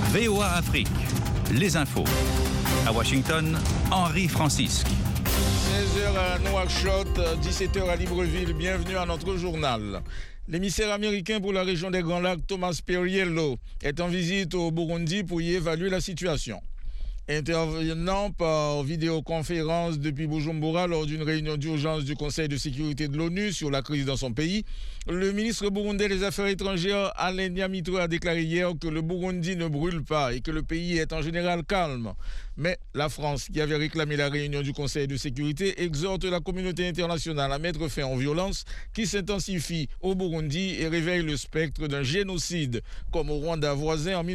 VOA Afrique, les infos. À Washington, Henri Francisque. 16h à Nouakchott, 17h à Libreville. Bienvenue à notre journal. L'émissaire américain pour la région des Grands Lacs, Thomas Perriello, est en visite au Burundi pour y évaluer la situation. Intervenant par vidéoconférence depuis Bujumbura lors d'une réunion d'urgence du Conseil de sécurité de l'ONU sur la crise dans son pays, le ministre burundais des Affaires étrangères Alain Nyamitwe a déclaré hier que le Burundi ne brûle pas et que le pays est en général calme. Mais la France, qui avait réclamé la réunion du Conseil de sécurité, exhorte la communauté internationale à mettre fin aux violences qui s'intensifient au Burundi et réveille le spectre d'un génocide comme au Rwanda voisin en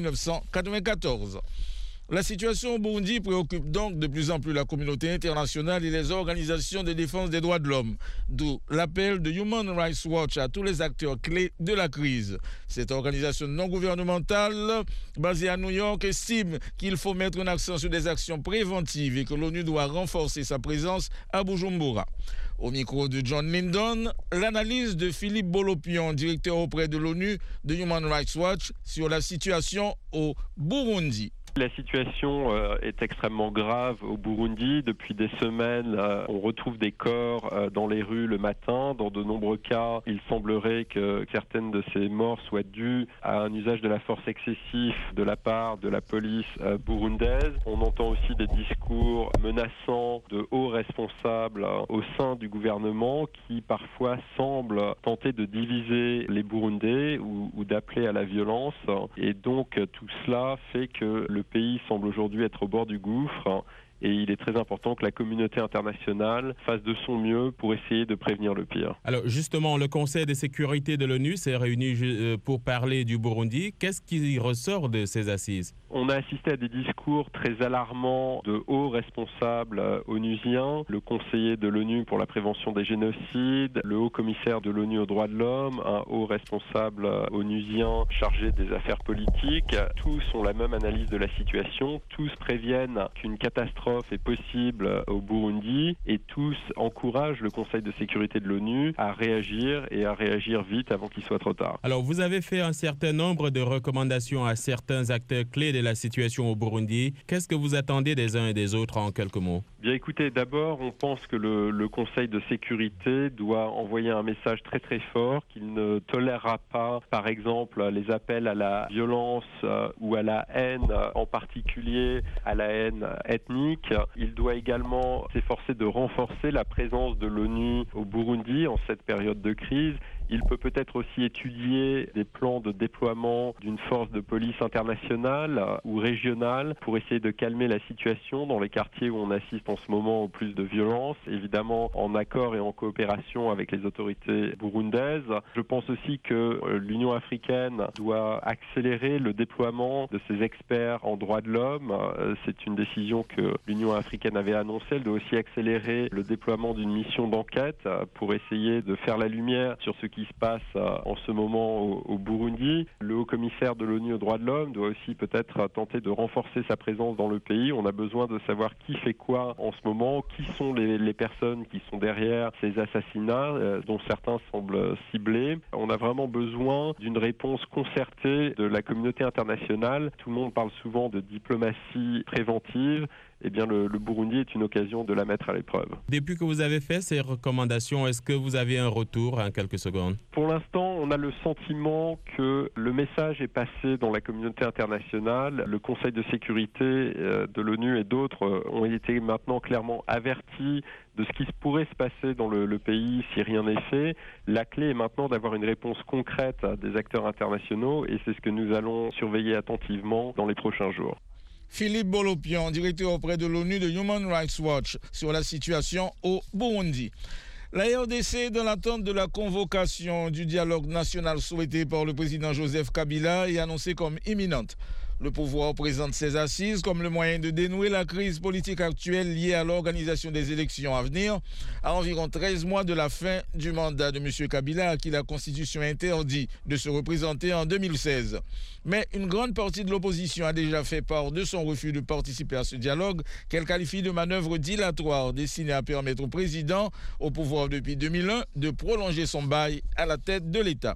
1994. La situation au Burundi préoccupe donc de plus en plus la communauté internationale et les organisations de défense des droits de l'homme, d'où l'appel de Human Rights Watch à tous les acteurs clés de la crise. Cette organisation non gouvernementale, basée à New York, estime qu'il faut mettre un accent sur des actions préventives et que l'ONU doit renforcer sa présence à Bujumbura. Au micro de John Lyndon, l'analyse de Philippe Bolopion, directeur auprès de l'ONU de Human Rights Watch, sur la situation au Burundi. La situation est extrêmement grave au Burundi. Depuis des semaines, on retrouve des corps dans les rues le matin. Dans de nombreux cas, il semblerait que certaines de ces morts soient dues à un usage de la force excessif de la part de la police burundaise. On entend aussi des discours menaçants de hauts responsables au sein du gouvernement qui parfois semblent tenter de diviser les Burundais ou d'appeler à la violence. Et donc tout cela fait que le pays semble aujourd'hui être au bord du gouffre et il est très important que la communauté internationale fasse de son mieux pour essayer de prévenir le pire. Alors justement, le Conseil de sécurité de l'ONU s'est réuni pour parler du Burundi. Qu'est-ce qui ressort de ces assises ? On a assisté à des discours très alarmants de hauts responsables onusiens, le conseiller de l'ONU pour la prévention des génocides, le haut commissaire de l'ONU aux droits de l'homme, un haut responsable onusien chargé des affaires politiques. Tous ont la même analyse de la situation, tous préviennent qu'une catastrophe est possible au Burundi et tous encouragent le Conseil de sécurité de l'ONU à réagir et à réagir vite avant qu'il soit trop tard. Alors vous avez fait un certain nombre de recommandations à certains acteurs clés de la situation au Burundi. Qu'est-ce que vous attendez des uns et des autres en quelques mots ? Bien écoutez, d'abord on pense que le Conseil de sécurité doit envoyer un message très très fort qu'il ne tolérera pas par exemple les appels à la violence ou à la haine, en particulier à la haine ethnique. Il doit également s'efforcer de renforcer la présence de l'ONU au Burundi en cette période de crise. Il peut peut-être aussi étudier des plans de déploiement d'une force de police internationale ou régionale pour essayer de calmer la situation dans les quartiers où on assiste en ce moment au plus de violence, évidemment en accord et en coopération avec les autorités burundaises. Je pense aussi que l'Union africaine doit accélérer le déploiement de ses experts en droits de l'homme. C'est une décision que l'Union africaine avait annoncée. Elle doit aussi accélérer le déploiement d'une mission d'enquête pour essayer de faire la lumière sur ce qui se passe en ce moment au Burundi. Le haut-commissaire de l'ONU aux droits de l'homme doit aussi peut-être tenter de renforcer sa présence dans le pays. On a besoin de savoir qui fait quoi en ce moment, qui sont les personnes qui sont derrière ces assassinats, dont certains semblent ciblés. On a vraiment besoin d'une réponse concertée de la communauté internationale. Tout le monde parle souvent de diplomatie préventive. Eh bien, le Burundi est une occasion de la mettre à l'épreuve. Depuis que vous avez fait ces recommandations, est-ce que vous avez un retour en quelques secondes ? Pour l'instant, on a le sentiment que le message est passé dans la communauté internationale. Le Conseil de sécurité de l'ONU et d'autres ont été maintenant clairement avertis de ce qui pourrait se passer dans le pays si rien n'est fait. La clé est maintenant d'avoir une réponse concrète des acteurs internationaux et c'est ce que nous allons surveiller attentivement dans les prochains jours. Philippe Bolopion, directeur auprès de l'ONU de Human Rights Watch, sur la situation au Burundi. La RDC est dans l'attente de la convocation du dialogue national souhaité par le président Joseph Kabila et annoncée comme imminente. Le pouvoir présente ses assises comme le moyen de dénouer la crise politique actuelle liée à l'organisation des élections à venir, à environ 13 mois de la fin du mandat de M. Kabila, à qui la Constitution interdit de se représenter en 2016. Mais une grande partie de l'opposition a déjà fait part de son refus de participer à ce dialogue, qu'elle qualifie de manœuvre dilatoire destinée à permettre au président, au pouvoir depuis 2001, de prolonger son bail à la tête de l'État.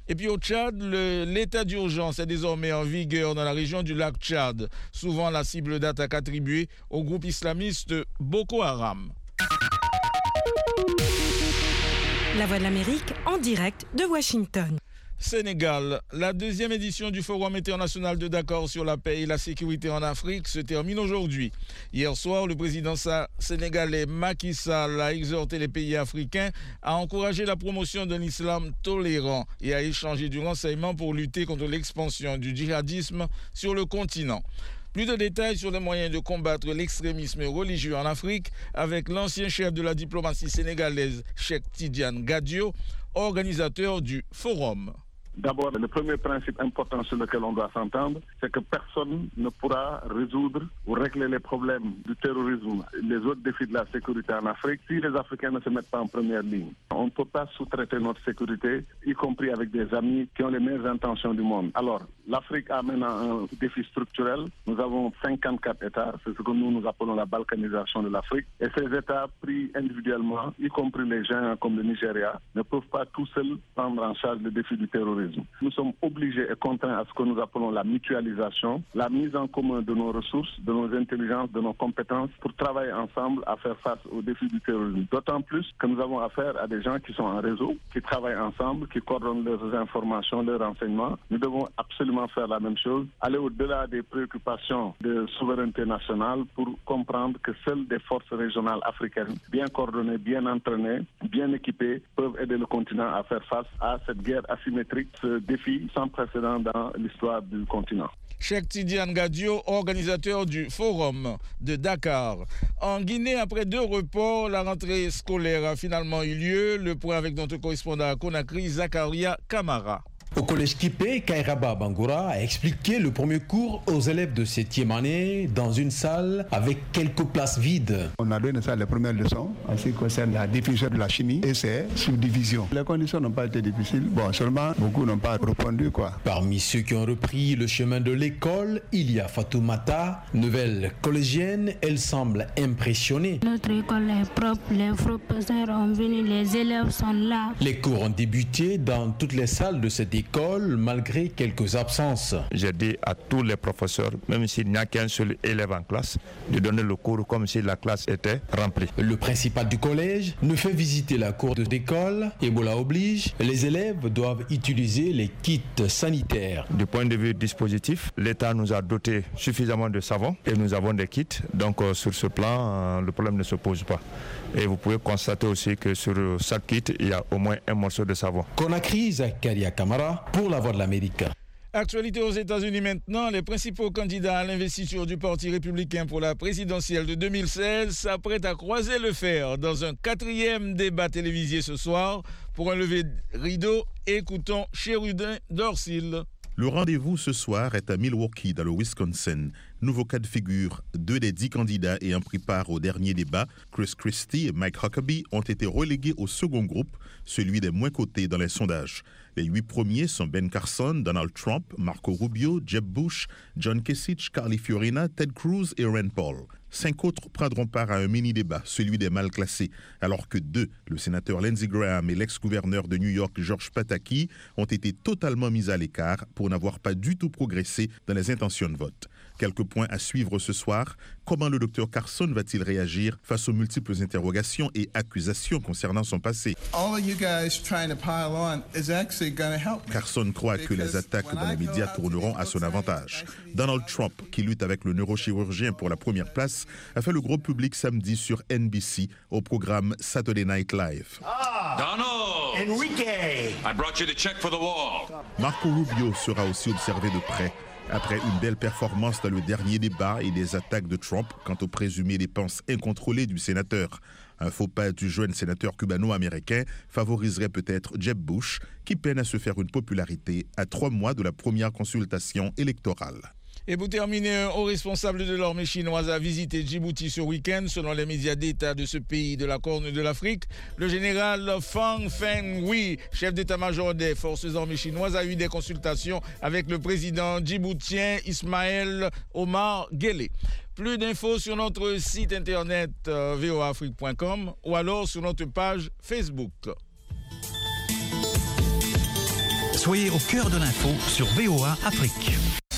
Et puis au Tchad, l'état d'urgence est désormais en vigueur dans la région du lac Tchad, souvent la cible d'attaque attribuée au groupe islamiste Boko Haram. La Voix de l'Amérique en direct de Washington. Sénégal, la deuxième édition du Forum international de Dakar sur la paix et la sécurité en Afrique se termine aujourd'hui. Hier soir, le président sénégalais Macky Sall a exhorté les pays africains à encourager la promotion d'un islam tolérant et à échanger du renseignement pour lutter contre l'expansion du djihadisme sur le continent. Plus de détails sur les moyens de combattre l'extrémisme religieux en Afrique avec l'ancien chef de la diplomatie sénégalaise, Cheikh Tidiane Gadio, organisateur du Forum. D'abord, le premier principe important sur lequel on doit s'entendre, c'est que personne ne pourra résoudre ou régler les problèmes du terrorisme, les autres défis de la sécurité en Afrique, si les Africains ne se mettent pas en première ligne. On ne peut pas sous-traiter notre sécurité, y compris avec des amis qui ont les meilleures intentions du monde. Alors, l'Afrique a maintenant un défi structurel. Nous avons 54 États, c'est ce que nous appelons la balkanisation de l'Afrique. Et ces États, pris individuellement, y compris les gens comme le Nigeria, ne peuvent pas tout seuls prendre en charge le défi du terrorisme. Nous sommes obligés et contraints à ce que nous appelons la mutualisation, la mise en commun de nos ressources, de nos intelligences, de nos compétences pour travailler ensemble à faire face aux défis du terrorisme. D'autant plus que nous avons affaire à des gens qui sont en réseau, qui travaillent ensemble, qui coordonnent leurs informations, leurs renseignements. Nous devons absolument faire la même chose, aller au-delà des préoccupations de souveraineté nationale pour comprendre que seules des forces régionales africaines, bien coordonnées, bien entraînées, bien équipées, peuvent aider le continent à faire face à cette guerre asymétrique, ce défi sans précédent dans l'histoire du continent. Cheikh Tidiane Gadio, organisateur du Forum de Dakar. En Guinée, après 2 reports, la rentrée scolaire a finalement eu lieu. Le point avec notre correspondant à Conakry, Zakaria Kamara. Au collège Kipé, Kairaba Bangoura a expliqué le premier cours aux élèves de 7e année dans une salle avec quelques places vides. On a donné ça les premières leçons en ce qui concerne la définition de la chimie et ses subdivisions. Les conditions n'ont pas été difficiles. Bon, seulement beaucoup n'ont pas répondu, quoi. Parmi ceux qui ont repris le chemin de l'école, il y a Fatoumata, nouvelle collégienne. Elle semble impressionnée. Notre école est propre, les professeurs ont venu, les élèves sont là. Les cours ont débuté dans toutes les salles de cette école malgré quelques absences. J'ai dit à tous les professeurs, même s'il n'y a qu'un seul élève en classe, de donner le cours comme si la classe était remplie. Le principal du collège ne fait visiter la cour d'école. Ebola oblige, les élèves doivent utiliser les kits sanitaires. Du point de vue dispositif, l'État nous a doté suffisamment de savon et nous avons des kits. Donc sur ce plan, le problème ne se pose pas. Et vous pouvez constater aussi que sur chaque kit, il y a au moins un morceau de savon. Conakry, Zakaria Kamara pour la Voix de l'Amérique. Actualité aux États-Unis maintenant, les principaux candidats à l'investiture du Parti républicain pour la présidentielle de 2016 s'apprêtent à croiser le fer dans un 4e débat télévisé ce soir. Pour un lever de rideau, écoutons Sheridan Dorsil. Le rendez-vous ce soir est à Milwaukee, dans le Wisconsin. Nouveau cas de figure, 2 des 10 candidats ayant pris part au dernier débat, Chris Christie et Mike Huckabee, ont été relégués au second groupe, celui des moins cotés dans les sondages. Les 8 premiers sont Ben Carson, Donald Trump, Marco Rubio, Jeb Bush, John Kasich, Carly Fiorina, Ted Cruz et Rand Paul. 5 autres prendront part à un mini-débat, celui des mal classés, alors que 2, le sénateur Lindsey Graham et l'ex-gouverneur de New York George Pataki, ont été totalement mis à l'écart pour n'avoir pas du tout progressé dans les intentions de vote. Quelques points à suivre ce soir. Comment le docteur Carson va-t-il réagir face aux multiples interrogations et accusations concernant son passé? Carson croit que les attaques dans les médias tourneront à son avantage. Donald Trump, qui lutte avec le neurochirurgien pour la première place, a fait le gros public samedi sur NBC au programme Saturday Night Live. Donald! Enrique! I brought you the check for the wall. Marco Rubio sera aussi observé de près. Après une belle performance dans le dernier débat et des attaques de Trump quant aux présumées dépenses incontrôlées du sénateur. Un faux pas du jeune sénateur cubano-américain favoriserait peut-être Jeb Bush, qui peine à se faire une popularité à 3 mois de la première consultation électorale. Et pour terminer, un haut responsable de l'armée chinoise a visité Djibouti ce week-end. Selon les médias d'État de ce pays de la Corne de l'Afrique, le général Fang Fenghui, chef d'état-major des forces armées chinoises, a eu des consultations avec le président djiboutien Ismaël Omar Guelleh. Plus d'infos sur notre site internet voaafrique.com ou alors sur notre page Facebook. Soyez au cœur de l'info sur VOA Afrique.